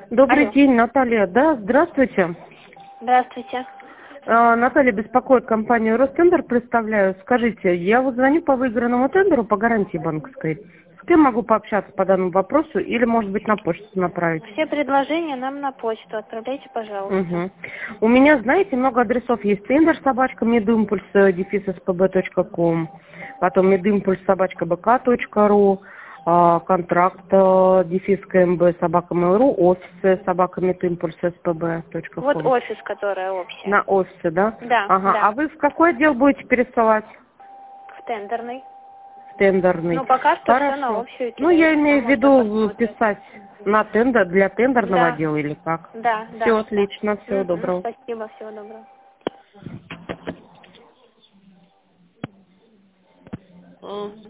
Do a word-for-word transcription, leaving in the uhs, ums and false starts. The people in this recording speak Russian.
Добрый Алло. день, Наталья. Да, здравствуйте. Здравствуйте. А, Наталья беспокоит компанию Ростендер, представляю. Скажите, я вот звоню по выигранному тендеру по гарантии банковской. С кем могу пообщаться по данному вопросу или, может быть, на почту направить? Все предложения нам на почту отправляйте, пожалуйста. Угу. У меня, знаете, много адресов есть. Тендер собачка медимпульс дефис спб точка ком, потом медимпульс собачка бк точка ру, а, контракт э, дефис кмб собака mail.ru, офисы собака медимпульс спб точка Вот ком. офис, которая общая. На офисе, да? Да, Ага. да. А вы в какой отдел будете пересылать? В тендерный. В тендерный. Ну, пока что все на Хорошо. общую Ну, я кидайте, имею там в уже виду посмотрят. писать на тендер для тендерного Да, отдела или как? да, Все да, да. отлично, всего Угу, доброго. спасибо, всего доброго. М.